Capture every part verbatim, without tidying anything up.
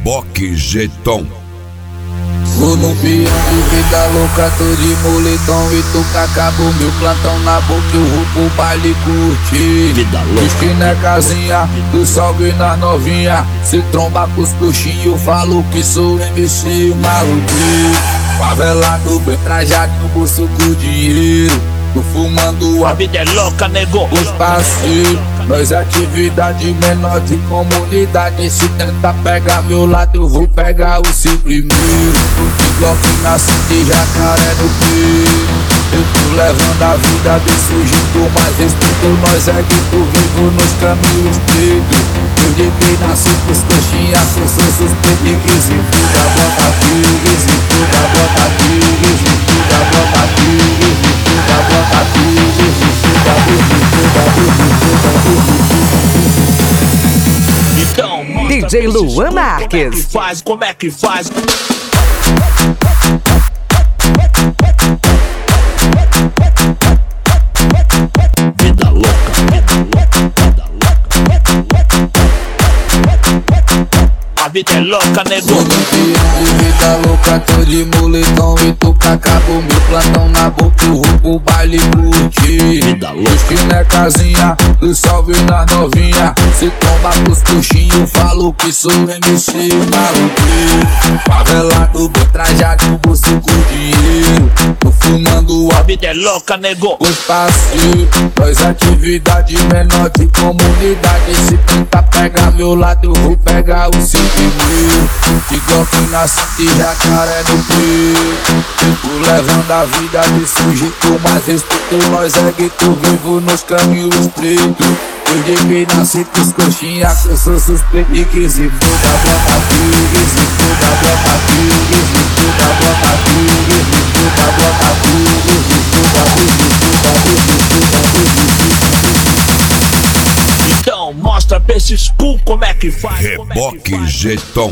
Reboque Jeton. Tô no peão de vida louca, tô de moletom e tu acabou meu plantão na boca, eu vou pro baile curtir. Vida louca. Esquina é casinha, do salve na novinha. Se tromba com os coxinhos, eu falo que sou M C maluquinho. Favelado, bem trajado, no bolso com dinheiro. Tô fumando A vida é louca, nego. os passeios. Nós é atividade menor de comunidade. Se tenta pegar meu lado, eu vou pegar o seu primeiro. Glock na cinta e jacaré no peito. Eu tô levando a vida desse jeito, mas respeito. Nós é gueto vivo nos caminhos estreitos. Eu liguei nasci pros coxinhas, eu sou suspeito e que se fuda, bota aqui, que se fuda, bota aqui, que se fuda, bota aqui, que se fuda, bota aqui, que se fuda, que se fuda, que se fuda, que se fuda. Então, mostra D J Luan Marques. Como é que faz? Como é que faz? Vida louca, vida louca, vida louca. A vida é louca, nego. Tô no peão de vida louca, tô de moletom e tu acabou meu plantão na boca, eu vou pro baile curtir. Vida louca. Esquina é casinha, do salve na novinha. Se tromba com os coxinhos, eu falo que sou M C maluquinho. Favelado, bem trajado, no bolso com dinheiro. Tô fumando A a vida é louca, nego. os passeios. Nós atividade menor de comunidade. Se tenta pegar meu lado, eu vou pegar o seu primeiro. De Glock na cinta e jacaré no peito. Eu tô levando a vida desse jeito, mas respeito. Nós é gueto vivo nos caminhos estreitos. Eu liguei nasci pros coxinhas, eu sou suspeito e que se fuda, bota aqui, que se fuda, bota aqui, que se fuda, bota aqui, que se fuda, bota aqui, que se fuda, que se fuda, que se fuda, que se fuda. Então, mostra pra esses cu como é que faz. Como é que Reboque faz? Jeton.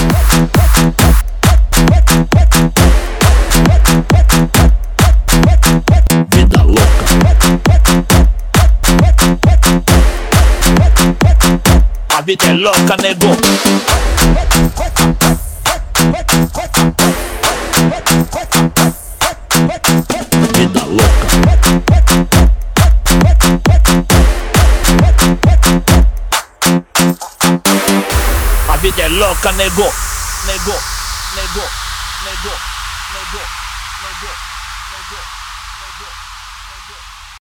Vida louca. A vida é louca, nego. Vida louca. A vida é louca, nego. Nego, nego, nego, nego, nego, nego, nego, nego.